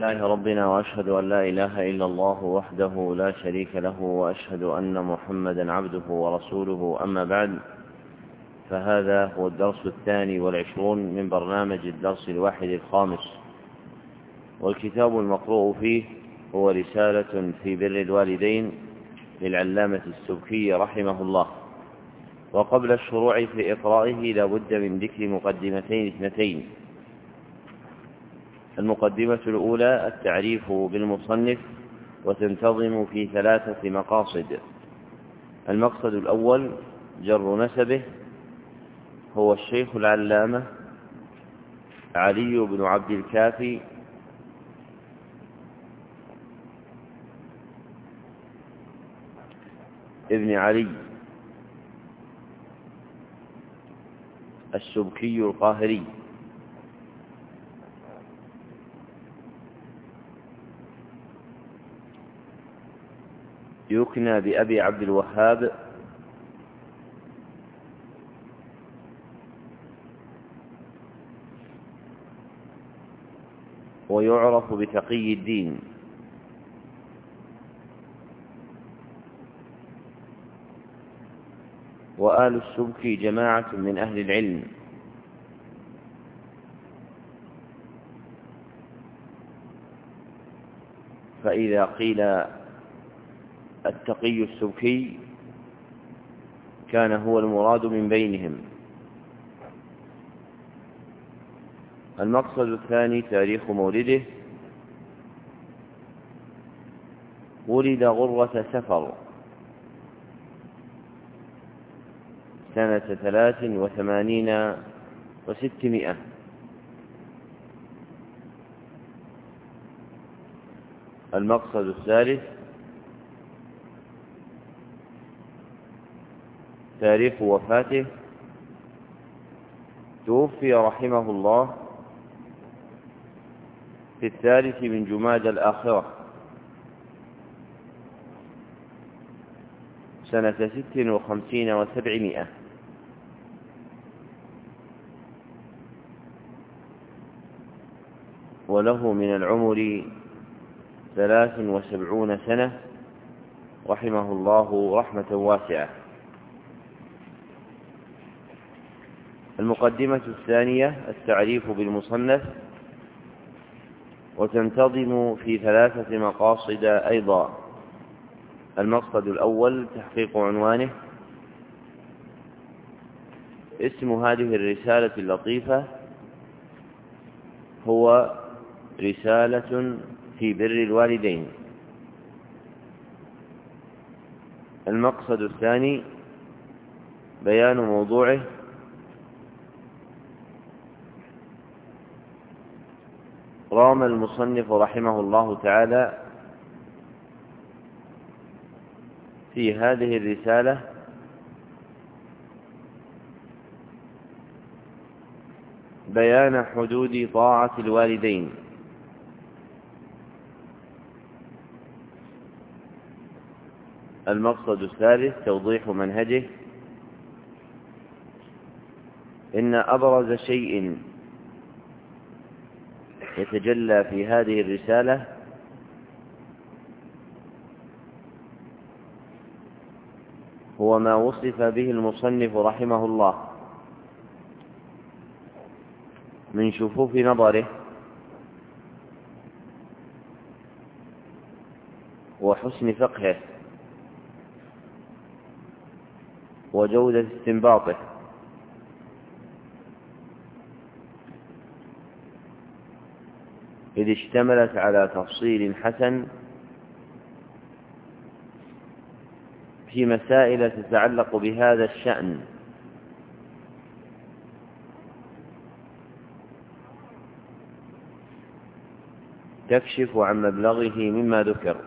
لله ربنا، وأشهد أن لا إله إلا الله وحده لا شريك له، وأشهد أن محمدا عبده ورسوله. أما بعد، فهذا هو الدرس 22 من برنامج الدرس 51، والكتاب المقروء فيه هو رسالة في بر الوالدين للعلامة السبكي رحمه الله. وقبل الشروع في إقرائه لا بد من ذكر مقدمتين اثنتين. المقدمة الأولى التعريف بالمصنف، وتنتظم في 3 مقاصد. المقصد الأول جر نسبه، هو الشيخ العلامة علي بن عبد الكافي ابن علي السبكي القاهري، يكنى بأبي عبد الوهاب، ويعرف بتقي الدين. وآل السبكي جماعة من أهل العلم، فإذا قيل التقي السبكي كان هو المراد من بينهم. المقصد الثاني تاريخ مولده، ولد غرة سفر سنة 83 و600. المقصد الثالث تاريخ وفاته، توفي رحمه الله في 3 من جمادى الآخرة سنة 56 و700. وله من العمر 73 سنة رحمه الله رحمة واسعة. المقدمة الثانية التعريف بالمصنف، وتنتظم في 3 مقاصد أيضا. المقصد الأول تحقيق عنوانه. اسم هذه الرسالة اللطيفة هو رسالة في بر الوالدين. المقصد الثاني بيان موضوعه، رام المصنف رحمه الله تعالى في هذه الرسالة بيان حدود طاعة الوالدين. المقصد الثالث توضيح منهجه. إن أبرز شيء يتجلى في هذه الرسالة هو ما وصف به المصنف رحمه الله من شفوف نظره وحسن فقهه وجودة استنباطه، إذ اشتملت على تفصيل حسن في مسائل تتعلق بهذا الشأن، تكشف عن مبلغه مما ذكر.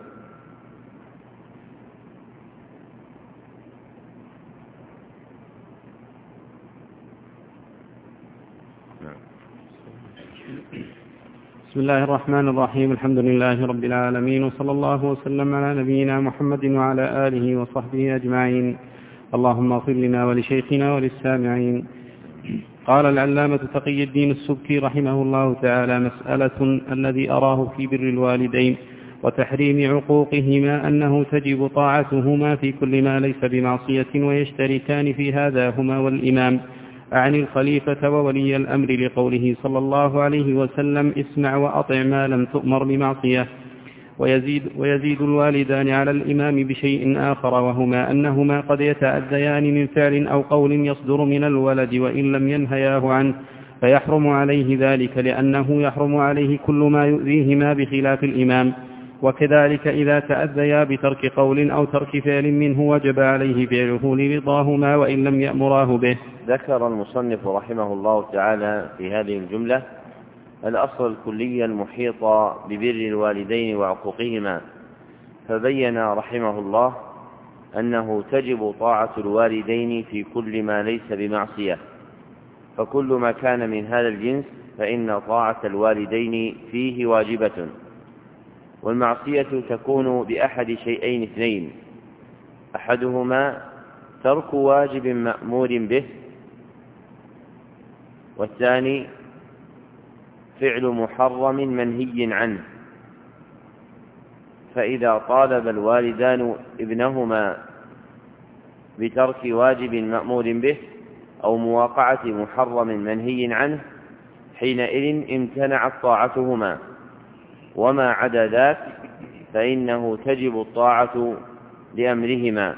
بسم الله الرحمن الرحيم. الحمد لله رب العالمين، وصلى الله وسلم على نبينا محمد وعلى آله وصحبه أجمعين. اللهم اغفر لنا ولشيخنا وللسامعين. قال العلامة تقي الدين السبكي رحمه الله تعالى: مسألة الذي أراه في بر الوالدين وتحريم عقوقهما أنه تجب طاعتهما في كل ما ليس بمعصية، ويشتركان في هذا هما والإمام، أعني الخليفة وولي الأمر، لقوله صلى الله عليه وسلم: اسمع وأطع ما لم تؤمر بمعصية. ويزيد الوالدان على الإمام بشيء آخر، وهما أنهما قد يتأذيان من فعل أو قول يصدر من الولد وإن لم ينهياه عنه، فيحرم عليه ذلك، لأنه يحرم عليه كل ما يؤذيهما بخلاف الإمام. وكذلك إذا تأذيا بترك قول أو ترك فعل منه وجب عليه فعله لرضاهما وإن لم يأمراه به. ذكر المصنف رحمه الله تعالى في هذه الجملة الأصل الكلي المحيط ببر الوالدين وعقوقهما، فبين رحمه الله أنه تجب طاعة الوالدين في كل ما ليس بمعصية، فكل ما كان من هذا الجنس فإن طاعة الوالدين فيه واجبة. والمعصية تكون بأحد شيئين اثنين: أحدهما ترك واجب مأمور به، والثاني فعل محرم منهي عنه. فإذا طالب الوالدان ابنهما بترك واجب مأمور به أو مواقعة محرم منهي عنه، حينئذ امتنعت طاعتهما، وما عدا ذاك فإنه تجب الطاعة لأمرهما.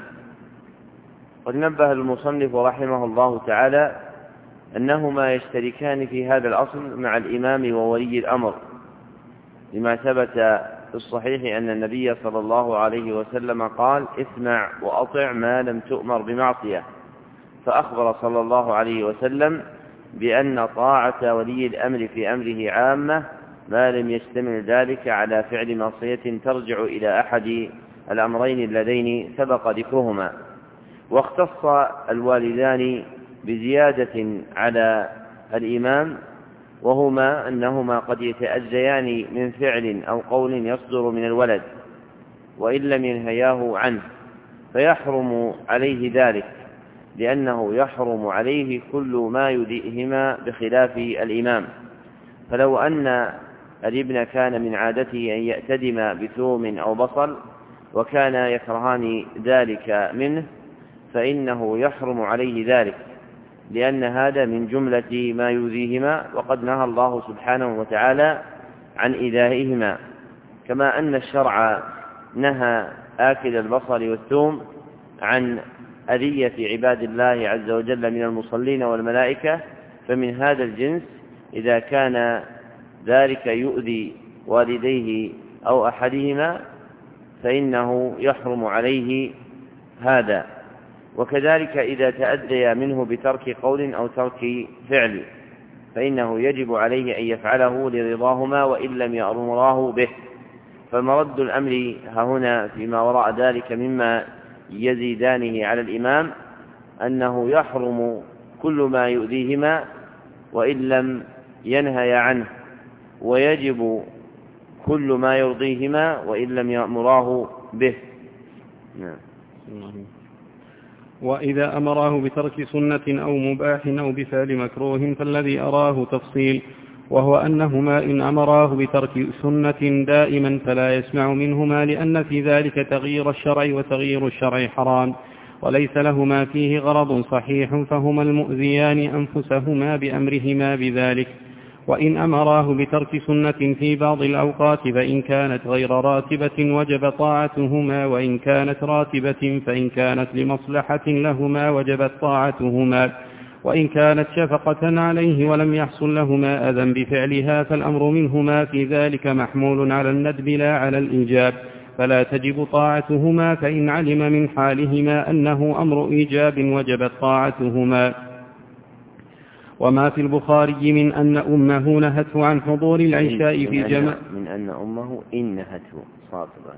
قد نبه المصنف رحمه الله تعالى أنهما يشتركان في هذا الأصل مع الإمام وولي الأمر، لما ثبت في الصحيح أن النبي صلى الله عليه وسلم قال: اسمع وأطع ما لم تؤمر بمعصية. فأخبر صلى الله عليه وسلم بأن طاعة ولي الأمر في أمره عامة ما لم يشتمل ذلك على فعل معصية ترجع إلى أحد الأمرين اللذين سبق ذكرهما. واختص الوالدان بزيادة على الإمام، وهما أنهما قد يتأذيان من فعل أو قول يصدر من الولد وإن لم ينهياه عنه، فيحرم عليه ذلك، لأنه يحرم عليه كل ما يذيئهما بخلاف الإمام. فلو أن الابن كان من عادته أن يأتدم بثوم أو بصل وكان يكرهان ذلك منه، فإنه يحرم عليه ذلك، لأن هذا من جملة ما يؤذيهما، وقد نهى الله سبحانه وتعالى عن إيذائهما. كما أن الشرع نهى آكل البصل والثوم عن أذية عباد الله عز وجل من المصلين والملائكة، فمن هذا الجنس إذا كان ذلك يؤذي والديه أو أحدهما فإنه يحرم عليه هذا. وكذلك إذا تأذي منه بترك قول أو ترك فعل فإنه يجب عليه أن يفعله لرضاهما وإن لم يأمراه به. فمرد الأمر هنا فيما وراء ذلك مما يزيدانه على الإمام أنه يحرم كل ما يؤذيهما وإن لم ينهي عنه، ويجب كل ما يرضيهما وإن لم يأمراه به. وإذا أمراه بترك سنة أو مباح أو بفعل مكروه فالذي أراه تفصيل، وهو أنهما إن أمراه بترك سنة دائما فلا يسمع منهما، لأن في ذلك تغيير الشرع، وتغيير الشرع حرام وليس لهما فيه غرض صحيح، فهما المؤذيان أنفسهما بأمرهما بذلك. وإن أمراه بترك سنة في بعض الأوقات فإن كانت غير راتبة وجب طاعتهما، وإن كانت راتبة فإن كانت لمصلحة لهما وجبت طاعتهما، وإن كانت شفقة عليه ولم يحصل لهما أذى بفعلها فالأمر منهما في ذلك محمول على الندب لا على الإيجاب، فلا تجب طاعتهما، فإن علم من حالهما أنه أمر إيجاب وجبت طاعتهما. وما في البخاري من أن أمه نهته عن حضور العشاء في جماعة، من أن أمه إن نهته صاطبة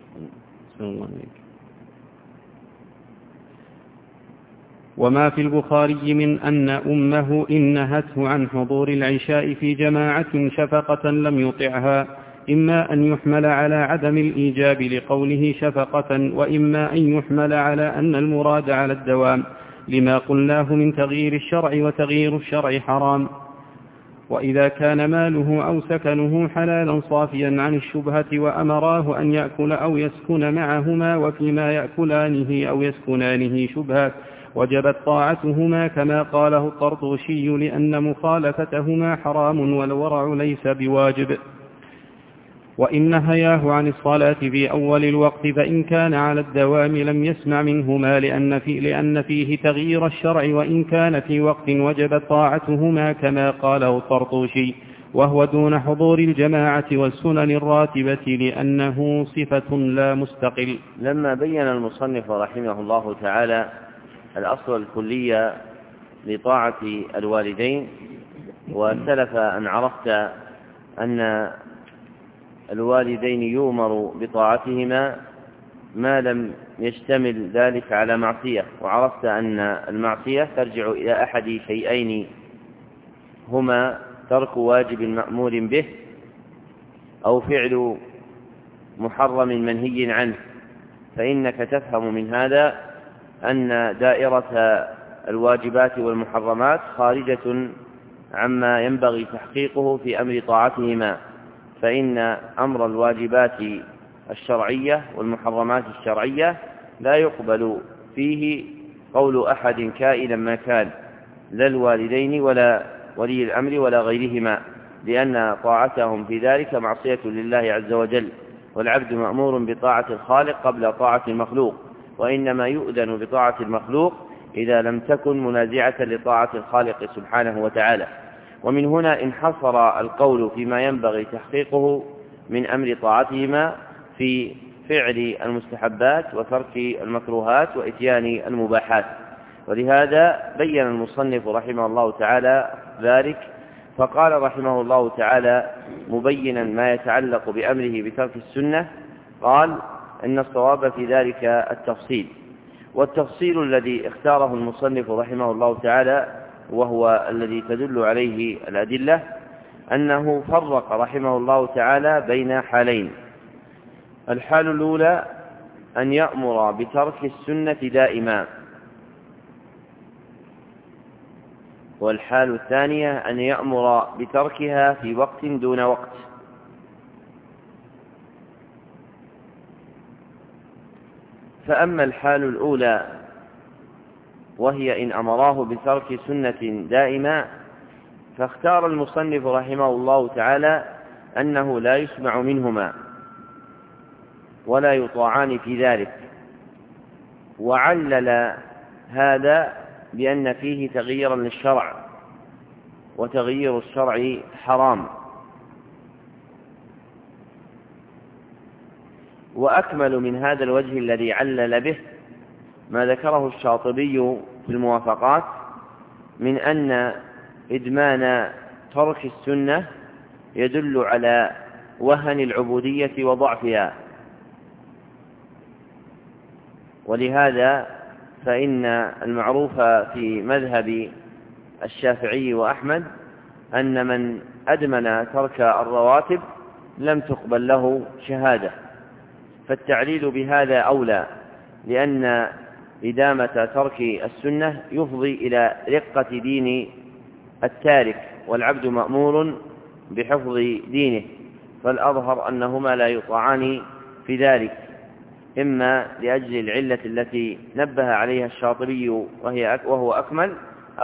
وما في البخاري من أن أمه إن نهته عن حضور العشاء في جماعة شفقة لم يطعها، إما أن يحمل على عدم الإيجاب لقوله شفقة، وإما أن يحمل على أن المراد على الدوام، لما قلناه من تغيير الشرع، وتغيير الشرع حرام. وإذا كان ماله أو سكنه حلالا صافيا عن الشبهة وأمراه أن يأكل أو يسكن معهما، وفيما يأكلانه أو يسكنانه شبهات، وجبت طاعتهما كما قاله الطرطوشي، لأن مخالفتهما حرام والورع ليس بواجب. وإن نهياه عن الصلاة في أول الوقت فإن كان على الدوام لم يسمع منهما، لأن فيه تغيير الشرع، وإن كان في وقت وجبت طاعتهما كما قاله الطرطوشي، وهو دون حضور الجماعة والسنن الراتبة، لأنه صفة لا مستقل. لما بين المصنف رحمه الله تعالى الأصل الكلي لطاعة الوالدين، وسلف أن عرفت أن الوالدين يؤمر بطاعتهما ما لم يشتمل ذلك على معصية، وعرفت أن المعصية ترجع إلى أحد شيئين، هما ترك واجب مأمور به أو فعل محرم منهي عنه. فإنك تفهم من هذا أن دائرة الواجبات والمحرمات خارجة عما ينبغي تحقيقه في أمر طاعتهما، فإن أمر الواجبات الشرعية والمحرمات الشرعية لا يقبل فيه قول أحد كائنا ما كان، لا الوالدين ولا ولي الأمر ولا غيرهما، لأن طاعتهم في ذلك معصية لله عز وجل، والعبد مأمور بطاعة الخالق قبل طاعة المخلوق، وإنما يؤذن بطاعة المخلوق إذا لم تكن منازعة لطاعة الخالق سبحانه وتعالى. ومن هنا انحصر القول فيما ينبغي تحقيقه من أمر طاعتهما في فعل المستحبات وترك المكروهات وإتيان المباحات. ولهذا بين المصنف رحمه الله تعالى ذلك، فقال رحمه الله تعالى مبينا ما يتعلق بأمره بترك السنة، قال إن الصواب في ذلك التفصيل. والتفصيل الذي اختاره المصنف رحمه الله تعالى وهو الذي تدل عليه الأدلة، أنه فرق رحمه الله تعالى بين حالين: الحال الأولى أن يأمر بترك السنة دائما، والحال الثانية أن يأمر بتركها في وقت دون وقت. فأما الحال الأولى وهي إن أمراه بترك سنة دائما، فاختار المصنف رحمه الله تعالى أنه لا يسمع منهما ولا يطاعان في ذلك، وعلل هذا بأن فيه تغييرا للشرع، وتغيير الشرع حرام. وأكمل من هذا الوجه الذي علل به ما ذكره الشاطبي في الموافقات من أن إدمان ترك السنة يدل على وهن العبودية وضعفها. ولهذا فإن المعروف في مذهب الشافعي وأحمد أن من أدمن ترك الرواتب لم تقبل له شهادة، فالتعليل بهذا أولى، لأن إدامة ترك السنة يفضي إلى رقة دين التارك، والعبد مأمور بحفظ دينه، فالأظهر أنهما لا يطاعان في ذلك، إما لأجل العلة التي نبه عليها الشاطبي وهو أكمل،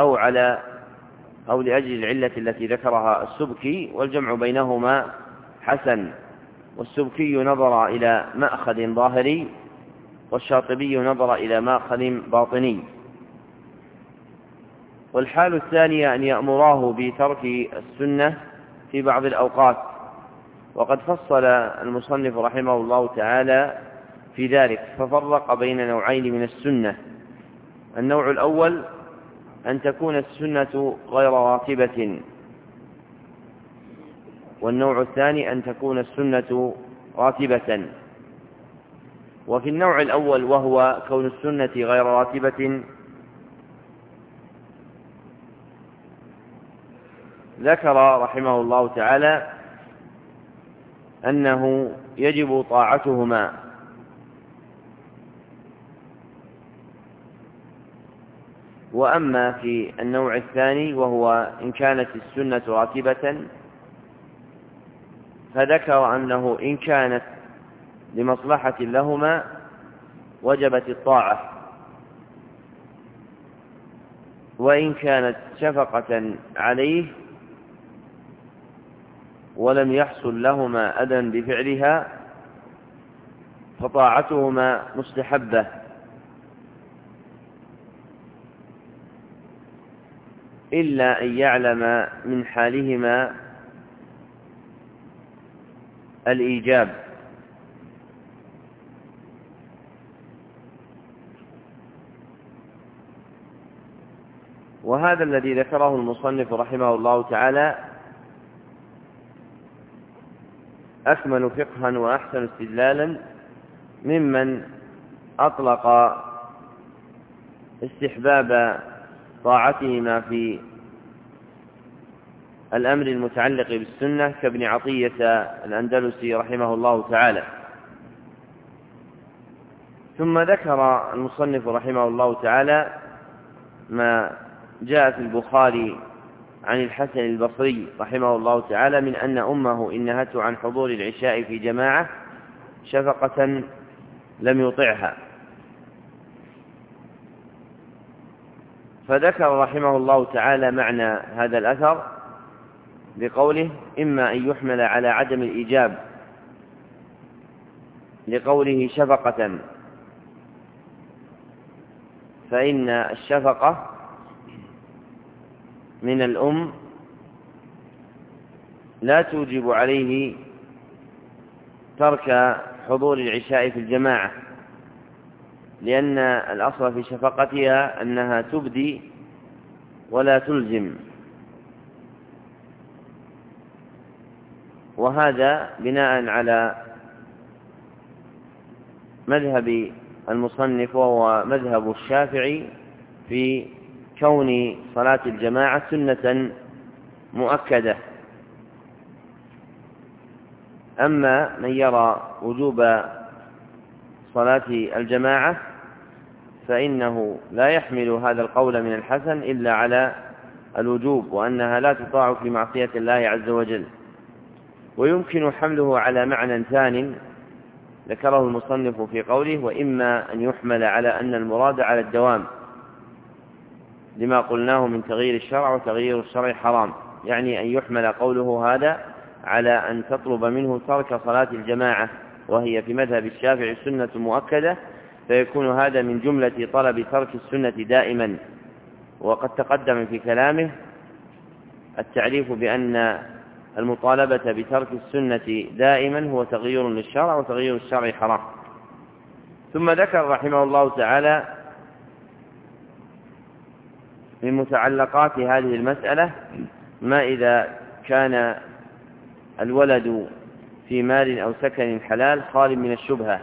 أو لأجل العلة التي ذكرها السبكي، والجمع بينهما حسن. والسبكي نظر إلى مأخذ ظاهري، والشاطبي نظر إلى مأخذ باطني. والحال الثانية أن يأمراه بترك السنة في بعض الأوقات، وقد فصل المصنف رحمه الله تعالى في ذلك، ففرق بين نوعين من السنة: النوع الأول أن تكون السنة غير راتبة، والنوع الثاني أن تكون السنة راتبة. وفي النوع الأول وهو كون السنة غير راتبة، ذكر رحمه الله تعالى أنه يجب طاعتهما، وأما في النوع الثاني وهو إن كانت السنة راتبة فذكر أنه إن كانت لمصلحة لهما وجبت الطاعة، وإن كانت شفقة عليه ولم يحصل لهما أذى بفعلها فطاعتهما مستحبة، إلا أن يعلم من حالهما الإيجاب. وهذا الذي ذكره المصنف رحمه الله تعالى أكمل فقها وأحسن استدلالا ممن أطلق استحباب طاعتهما في الأمر المتعلق بالسنة كابن عطية الأندلسي رحمه الله تعالى. ثم ذكر المصنف رحمه الله تعالى ما جاء في البخاري عن الحسن البصري رحمه الله تعالى من أن أمه إن نهته عن حضور العشاء في جماعة شفقة لم يطعها، فذكر رحمه الله تعالى معنى هذا الأثر بقوله إما أن يحمل على عدم الإيجاب لقوله شفقة، فإن الشفقة من الأم لا توجب عليه ترك حضور العشاء في الجماعة، لأن الأصل في شفقتها أنها تبدي ولا تلزم، وهذا بناء على مذهب المصنف وهو مذهب الشافعي في كون صلاة الجماعة سنة مؤكدة. أما من يرى وجوب صلاة الجماعة فإنه لا يحمل هذا القول من الحسن إلا على الوجوب، وأنها لا تطاع في معصية الله عز وجل. ويمكن حمله على معنى ثانٍ ذكره المصنف في قوله وإما أن يحمل على أن المراد على الدوام لما قلناه من تغيير الشرع، وتغيير الشرع حرام، يعني أن يحمل قوله هذا على أن تطلب منه ترك صلاة الجماعة، وهي في مذهب الشافعي السنة مؤكدة، فيكون هذا من جملة طلب ترك السنة دائما. وقد تقدم في كلامه التعريف بأن المطالبة بترك السنة دائما هو تغيير للشرع، وتغيير الشرع حرام. ثم ذكر رحمه الله تعالى من متعلقات هذه المسألة ما إذا كان الولد في مال أو سكن حلال خال من الشبهة،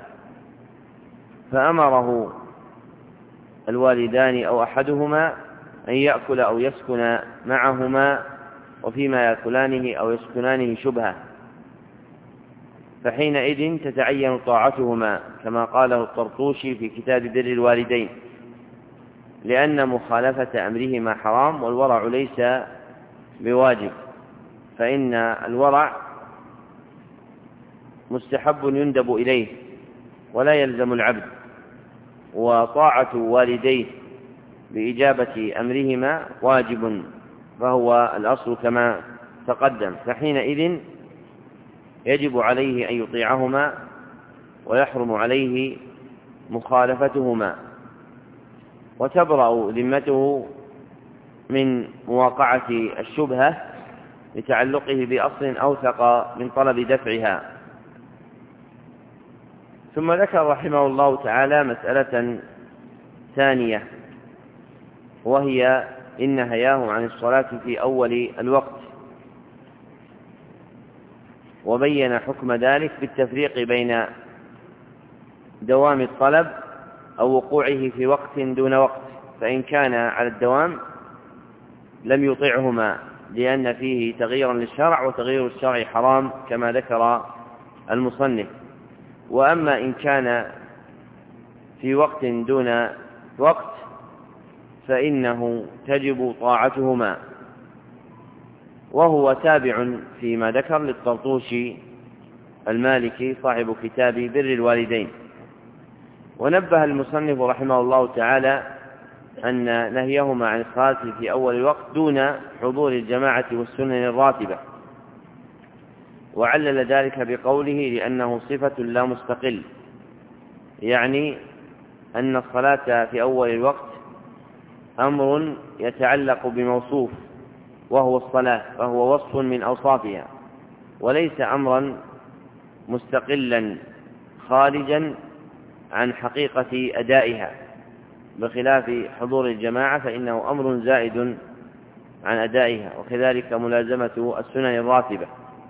فأمره الوالدان أو أحدهما أن يأكل أو يسكن معهما، وفيما يأكلانه أو يسكنانه شبهة، فحينئذ تتعين طاعتهما كما قاله الطرطوشي في كتاب بر الوالدين، لأن مخالفة أمرهما حرام والورع ليس بواجب، فإن الورع مستحب يندب إليه ولا يلزم العبد، وطاعة والديه بإجابة أمرهما واجب، فهو الأصل كما تقدم، فحينئذ يجب عليه أن يطيعهما ويحرم عليه مخالفتهما، وتبرأ ذمته من مواقعة الشبهة لتعلقه بأصل أوثق من طلب دفعها. ثم ذكر رحمه الله تعالى مسألة ثانية، وهي إن نهياه عن الصلاة في أول الوقت، وبين حكم ذلك بالتفريق بين دوام الطلب أو وقوعه في وقت دون وقت، فإن كان على الدوام لم يطعهما لأن فيه تغييرا للشرع، وتغيير الشرع حرام كما ذكر المصنف. وأما إن كان في وقت دون وقت فإنه تجب طاعتهما، وهو تابع فيما ذكر للطرطوشي المالكي صاحب كتاب بر الوالدين. ونبه المصنف رحمه الله تعالى أن نهيهما عن الصلاة في أول الوقت دون حضور الجماعة والسنن الراتبة، وعلل ذلك بقوله لأنه صفة لا مستقل، يعني أن الصلاة في أول الوقت أمر يتعلق بموصوف وهو الصلاة، فهو وصف من أوصافها، وليس أمرا مستقلا خارجا عن حقيقة أدائها، بخلاف حضور الجماعة فإنه أمر زائد عن أدائها، وكذلك ملازمة السنن الراتبة.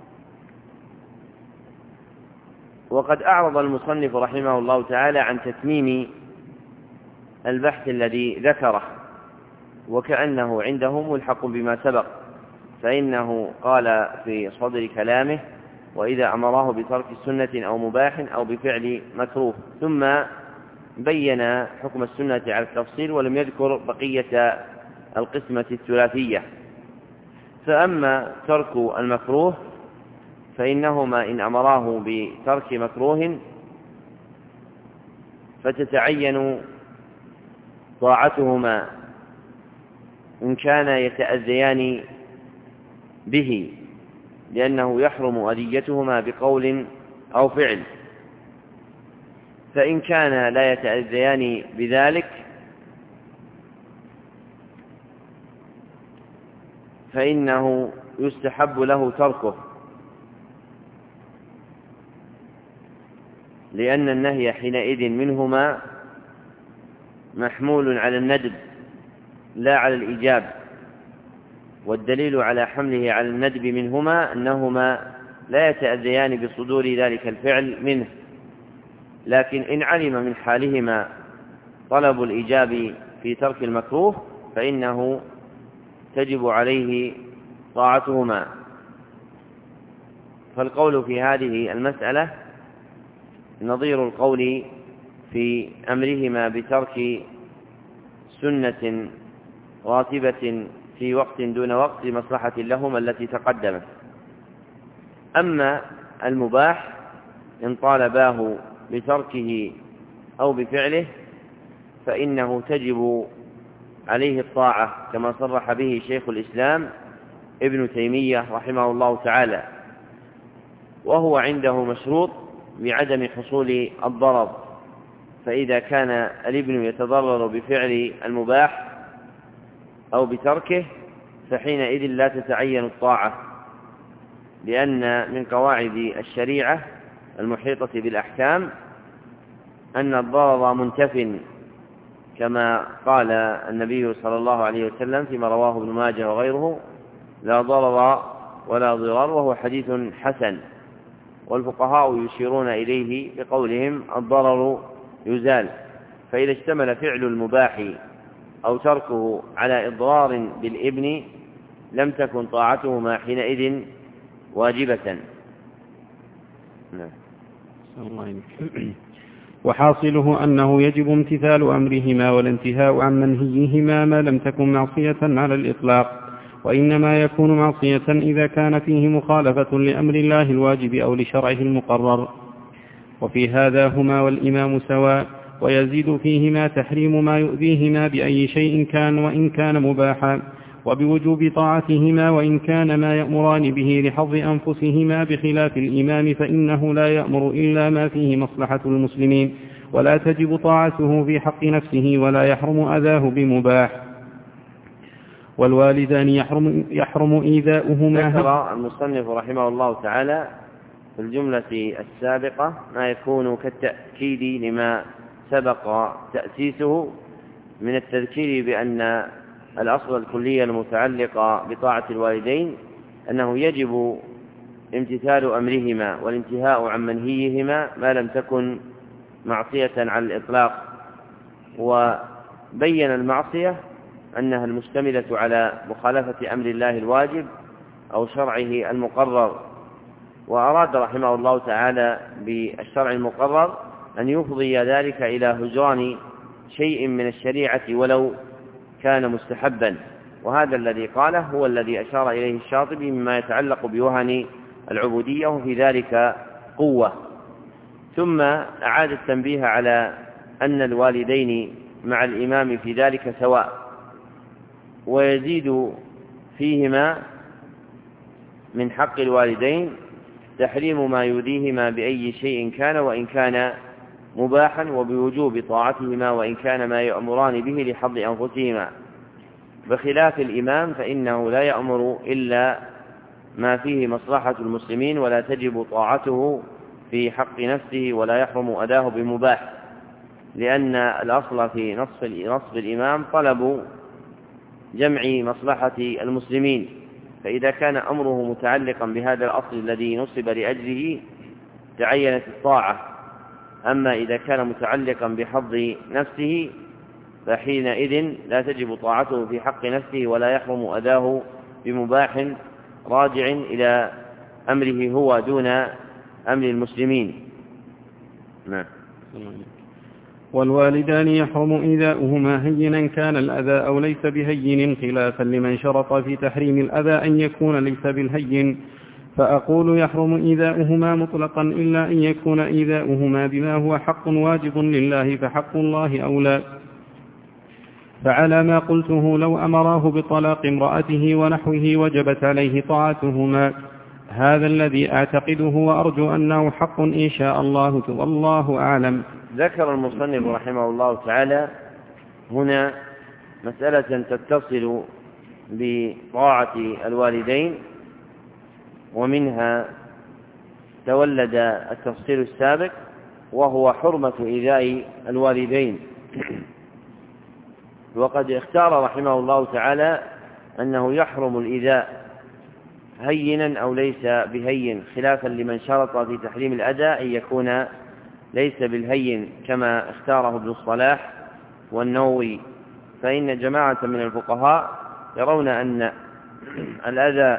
وقد أعرض المصنف رحمه الله تعالى عن تتميم البحث الذي ذكره، وكأنه عنده ملحق بما سبق، فإنه قال في صدر كلامه وإذا أمراه بترك سنة أو مباح أو بفعل مكروه، ثم بين حكم السنة على التفصيل ولم يذكر بقية القسمة الثلاثية. فأما ترك المكروه فإنهما إن أمراه بترك مكروه فتتعين طاعتهما إن كان يتأذيان به، لأنه يحرم أذيتهما بقول أو فعل. فإن كان لا يتأذيان بذلك فإنه يستحب له تركه، لأن النهي حينئذ منهما محمول على الندب لا على الإيجاب، والدليل على حمله على الندب منهما أنهما لا يتأذيان بصدور ذلك الفعل منه، لكن إن علم من حالهما طلب الإيجاب في ترك المكروه فإنه تجب عليه طاعتهما. فالقول في هذه المسألة نظير القول في أمرهما بترك سنة راتبة في وقت دون وقت لمصلحة لهما التي تقدمت. أما المباح إن طالباه بتركه أو بفعله فإنه تجب عليه الطاعة، كما صرح به شيخ الإسلام ابن تيمية رحمه الله تعالى، وهو عنده مشروط بعدم حصول الضرر، فإذا كان الابن يتضرر بفعل المباح أو بتركه فحينئذ لا تتعين الطاعة، لأن من قواعد الشريعة المحيطة بالأحكام أن الضرر منتف، كما قال النبي صلى الله عليه وسلم فيما رواه ابن ماجه وغيره: لا ضرر ولا ضرار، وهو حديث حسن. والفقهاء يشيرون إليه بقولهم الضرر يزال، فإذا اشتمل فعل المباح أو تركه على إضرار بالابن لم تكن طاعتهما حينئذ واجبة. وحاصله أنه يجب امتثال أمرهما والانتهاء عن منهيهما ما لم تكن معصية على الإطلاق، وإنما يكون معصية إذا كان فيه مخالفة لأمر الله الواجب أو لشرعه المقرر. وفي هذا هما والإمام سواء، ويزيد فيهما تحريم ما يؤذيهما بأي شيء كان وإن كان مباحا، وبوجوب طاعتهما وإن كان ما يأمران به لحظ أنفسهما، بخلاف الإمام فإنه لا يأمر إلا ما فيه مصلحة المسلمين، ولا تجب طاعته في حق نفسه، ولا يحرم أذاه بمباح. والوالدان يحرم إيذاؤهما. ذكر المصنف رحمه الله تعالى في الجملة السابقة ما يكون كالتأكيد لما سبق تأسيسه من التذكير بأن الأصل الكلية المتعلقة بطاعة الوالدين أنه يجب امتثال أمرهما والانتهاء عن منهيهما ما لم تكن معصية على الإطلاق، وبين المعصية أنها المشتملة على مخالفة أمر الله الواجب أو شرعه المقرر، وأراد رحمه الله تعالى بالشرع المقرر أن يفضي ذلك إلى هجران شيء من الشريعة ولو كان مستحبا، وهذا الذي قاله هو الذي أشار إليه الشاطبي مما يتعلق بوهن العبودية، وفي ذلك قوة. ثم أعاد التنبيه على أن الوالدين مع الإمام في ذلك سواء، ويزيد فيهما من حق الوالدين تحريم ما يؤذيهما بأي شيء كان وإن كان مباحا، وبوجوب طاعتهما وإن كان ما يأمران به لحظ أنفسهما، بخلاف الإمام فإنه لا يأمر إلا ما فيه مصلحة المسلمين، ولا تجب طاعته في حق نفسه، ولا يحرم أداه بمباح، لأن الأصل في نصب الإمام طلب جمع مصلحة المسلمين، فإذا كان أمره متعلقا بهذا الأصل الذي نصب لأجله تعينت الطاعة. أما إذا كان متعلقا بحظ نفسه فحينئذ لا تجب طاعته في حق نفسه، ولا يحرم أداه بمباح راجع إلى أمره هو دون أمر المسلمين. نعم. والوالدان يحرم إيذاؤهما هينا كان الأذى أو ليس بهين، خلافا لمن شرط في تحريم الأذى أن يكون ليس بالهين. فأقول يحرم إيذاؤهما مطلقا إلا أن يكون إيذاؤهما بما هو حق واجب لله فحق الله أولى. فعلى ما قلته لو أمراه بطلاق امرأته ونحوه وجبت عليه طاعتهما، هذا الذي أعتقده وأرجو أنه حق إن شاء الله، والله أعلم. ذكر المصنف رحمه الله تعالى هنا مسألة تتصل بطاعة الوالدين، ومنها تولد التفصيل السابق وهو حرمة إيذاء الوالدين. وقد اختار رحمه الله تعالى أنه يحرم الإيذاء هينا أو ليس بهين، خلافا لمن شرط في تحريم الأذى أن يكون ليس بالهين كما اختاره ابن الصلاح والنووي، فإن جماعة من الفقهاء يرون أن الأذى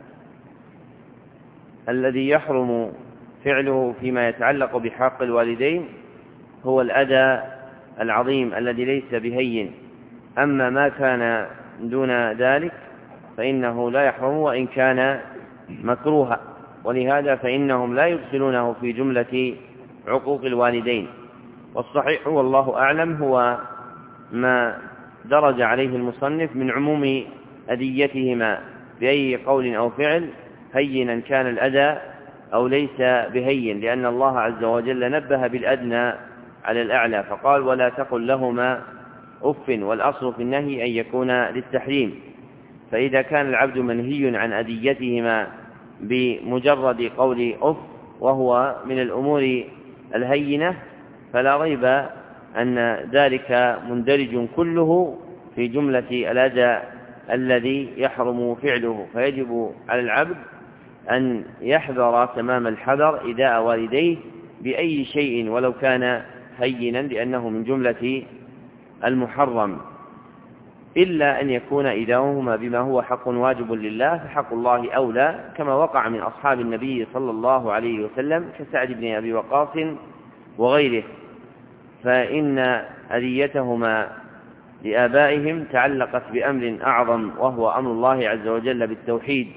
الذي يحرم فعله فيما يتعلق بحق الوالدين هو الأذى العظيم الذي ليس بهين، أما ما كان دون ذلك فإنه لا يحرم وإن كان مكروها، ولهذا فإنهم لا يدخلونه في جملة عقوق الوالدين. والصحيح والله أعلم هو ما درج عليه المصنف من عموم أذيتهما بأي قول أو فعل، هينا كان الأذى أو ليس بهين، لأن الله عز وجل نبه بالأدنى على الأعلى فقال ولا تقل لهما أف، والأصل في النهي أن يكون للتحريم. فإذا كان العبد منهي عن أذيتهما بمجرد قول أف وهو من الأمور الهينة فلا ريب أن ذلك مندرج كله في جملة الأذى الذي يحرم فعله، فيجب على العبد أن يحذر تمام الحذر إيذاء والديه بأي شيء ولو كان هينا، لأنه من جملة المحرم، إلا أن يكون إيذاؤهما بما هو حق واجب لله فحق الله أولى، كما وقع من أصحاب النبي صلى الله عليه وسلم كسعد بن أبي وقاص وغيره، فإن أذيتهما لآبائهم تعلقت بأمر أعظم وهو أمر الله عز وجل بالتوحيد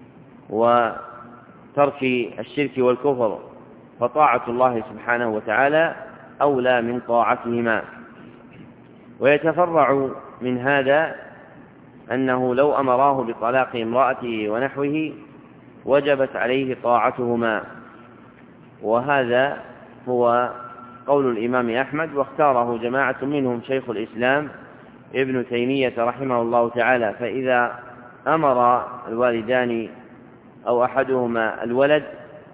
وترك الشرك والكفر، فطاعة الله سبحانه وتعالى أولى من طاعتهما. ويتفرع من هذا أنه لو أمراه بطلاق امرأته ونحوه وجبت عليه طاعتهما، وهذا هو قول الإمام أحمد، واختاره جماعة منهم شيخ الإسلام ابن تيمية رحمه الله تعالى. فإذا أمر الوالدان أو أحدهما الولد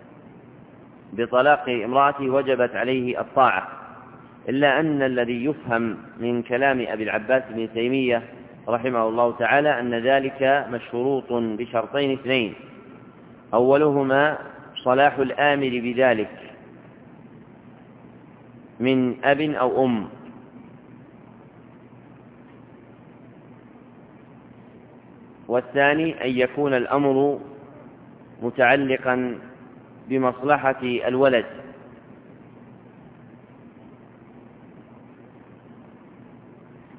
بطلاق امرأته وجبت عليه الطاعة، إلا أن الذي يفهم من كلام أبي العباس بن تيمية رحمه الله تعالى أن ذلك مشروط بشرطين اثنين، أولهما صلاح الآمر بذلك من أب أو أم، والثاني أن يكون الأمر متعلقا بمصلحة الولد،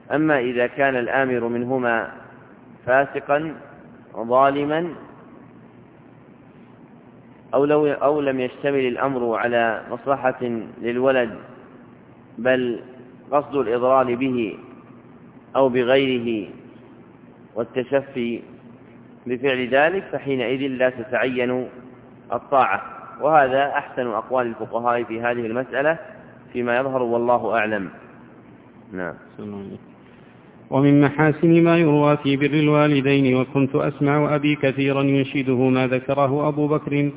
أما إذا كان الآمر منهما فاسقا ظالما أو لم يشتمل الأمر على مصلحة للولد بل قصد الإضرار به أو بغيره والتشفي بفعل ذلك، فحينئذ لا تتعين الطاعة. وهذا أحسن أقوال الفقهاء في هذه المسألة فيما يظهر والله أعلم. نعم. ومن محاسن ما يروى في بر الوالدين، وكنت أسمع أبي كثيرا ينشده ما ذكره أبو بكر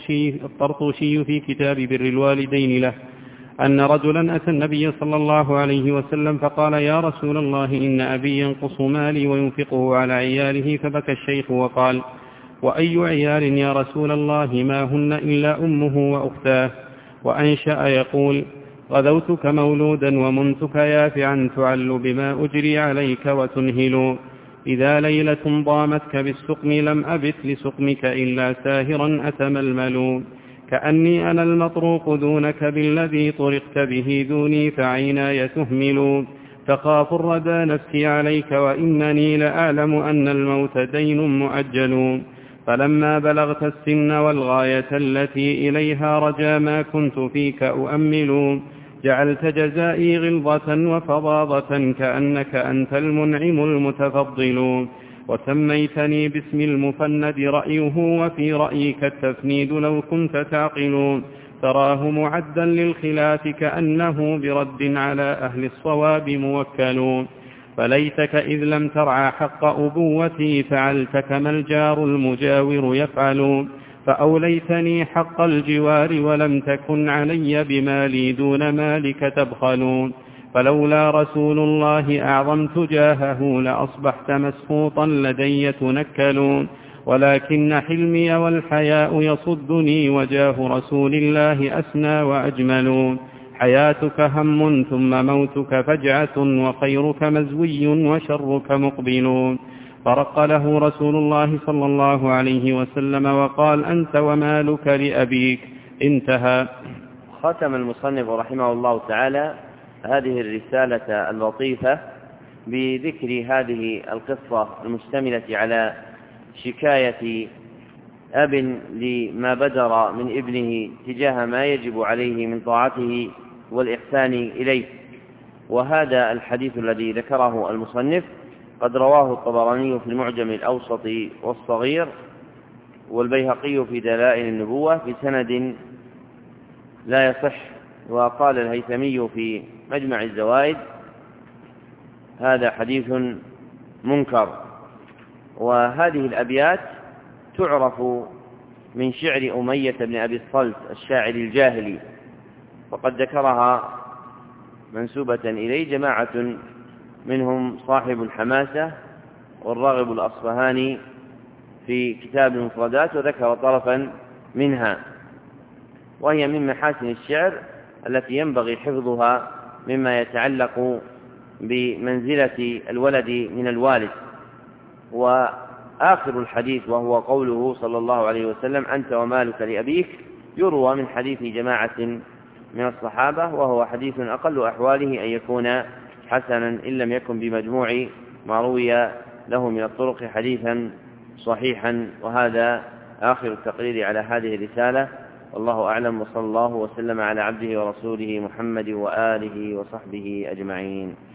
الطرطوشي في كتاب بر الوالدين له، أن رجلا أتى النبي صلى الله عليه وسلم فقال: يا رسول الله، إن أبي ينقص مالي وينفقه على عياله. فبكى الشيخ وقال: وأي عيال يا رسول الله؟ ما هن إلا أمه وأختاه. وأنشأ يقول: غذوتك مولودا ومنتك يافعا تعل بما أجري عليك وتنهل. إذا ليلة ضامتك بالسقم لم أبت لسقمك إلا ساهرا أتململ. كأني أنا المطروق دونك بالذي طرقت به دوني فعيناي تهمل. تخاف الردى نفسي عليك وإنني لأعلم أن الموت دين مؤجل. فلما بلغت السن والغاية التي إليها رجا ما كنت فيك أؤمل. جعلت جزائي غلظة وفظاظة كأنك أنت المنعم المتفضل. وسميتني باسم المفند رأيه وفي رأيك التفنيد لو كنت تعقل. تراه معدا للخلاف كأنه برد على أهل الصواب موكل. فليتك إذ لم ترعى حق أبوتي فعلت كما الجار المجاور يفعل. فأوليتني حق الجوار ولم تكن علي بمالي دون مالك تبخل. فلولا رسول الله أعظمت جاهه لأصبحت مسخوطا لدي تنكل. ولكن حلمي والحياء يصدني وجاه رسول الله أسنى وأجمل. حياتك هم ثم موتك فجعة وخيرك مزوي وشرك مقبل. فرق له رسول الله صلى الله عليه وسلم وقال: أنت ومالك لأبيك. انتهى. ختم المصنف رحمه الله تعالى هذه الرسالة اللطيفة بذكر هذه القصة المشتملة على شكاية أب لما بدر من ابنه تجاه ما يجب عليه من طاعته والإحسان إليه. وهذا الحديث الذي ذكره المصنف قد رواه الطبراني في المعجم الأوسط والصغير والبيهقي في دلائل النبوة بسند لا يصح. وقال الهيثمي في مجمع الزوائد: هذا حديث منكر. وهذه الأبيات تعرف من شعر أمية بن أبي الصلت الشاعر الجاهلي، وقد ذكرها منسوبة إليه جماعة منهم صاحب الحماسة والراغب الأصفهاني في كتاب المفردات، وذكر طرفا منها، وهي من محاسن الشعر التي ينبغي حفظها مما يتعلق بمنزلة الولد من الوالد. وآخر الحديث وهو قوله صلى الله عليه وسلم: أنت ومالك لأبيك، يروى من حديث جماعة من الصحابة، وهو حديث أقل أحواله أن يكون حسنا إن لم يكن بمجموع ما روي له من الطرق حديثا صحيحا. وهذا آخر التقرير على هذه الرسالة، والله أعلم، وصلى الله وسلم على عبده ورسوله محمد وآله وصحبه أجمعين.